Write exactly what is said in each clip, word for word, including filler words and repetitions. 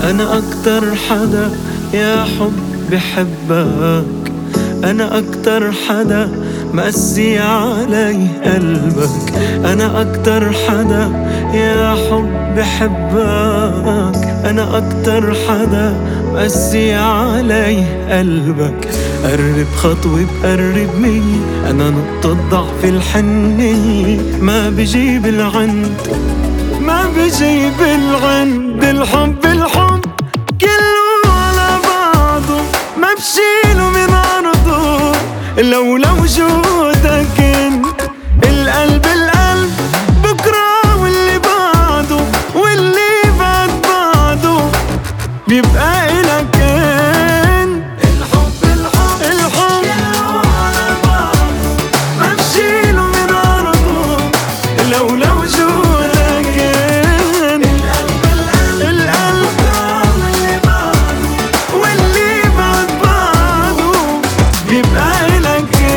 أنا أكتر حدا يا حب بحبك، أنا أكتر حدا مقسي علي قلبك، أنا أكتر حدا يا حب بحبك، أنا أكتر حدا مقسي علي قلبك. قرب خطوة بقرب مني، أنا نقطة ضعف الحنية، ما بجيب العند ما بجيب العند. الحب الحب كله على بعضه، ما بشيله من عرضه لولا وجودك انت. القلب القلب بكره واللي بعده، واللي بعد بعده بيبقى إلك انت. الحب الحب الحب كله على بعضه، ما بشيله من عرضه لولا وجودك انت. القلب القلب واللي بعده، واللي بعد بعده بيبقى إلك انت.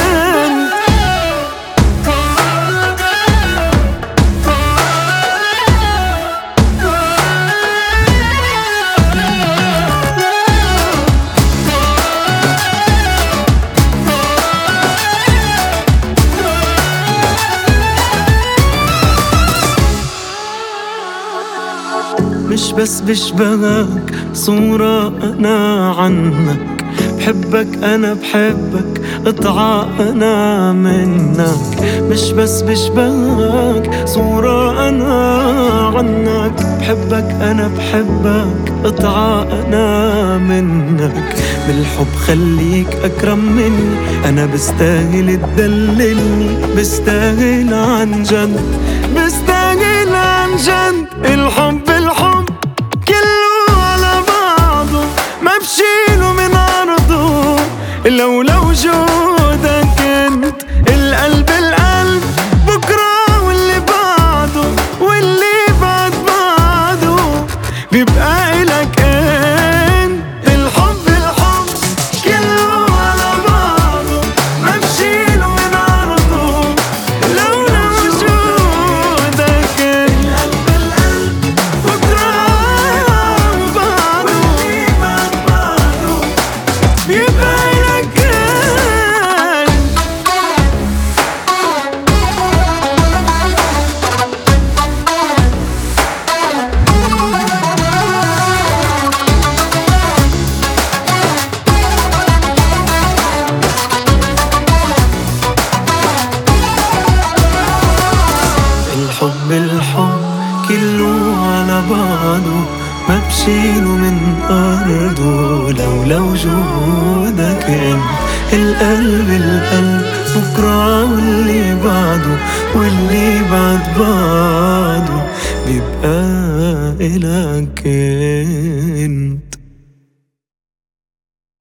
مش بس بشبهك صورة أنا عنك، بحبك أنا بحبك قطعة أنا منك. مش بس بشبهك صورة أنا عنك، بحبك أنا بحبك قطعة أنا منك. بالحب خليك أكرم مني، أنا بستاهل تدللني، بستاهل عن جد، بستاهل عن جد. الحب الحب كله على بعضه، ما بشيله من عرضه لولا وجودك انت. القلب القلب بكره واللي بعده، واللي بعد بعده بيبقى إلك انت. الحب الحب كله على بعضه، ما بشيله من عرضه لولا وجودك انت. القلب القلب بكره وبعده، واللي بعد بعده بيبقى إلك انت. الحب الحب كله على بعضه، ما بشيله من أرضه لولا وجودك انت. القلب القلب بكرة واللي بعده، واللي بعد بعده بيبقى إلك انت.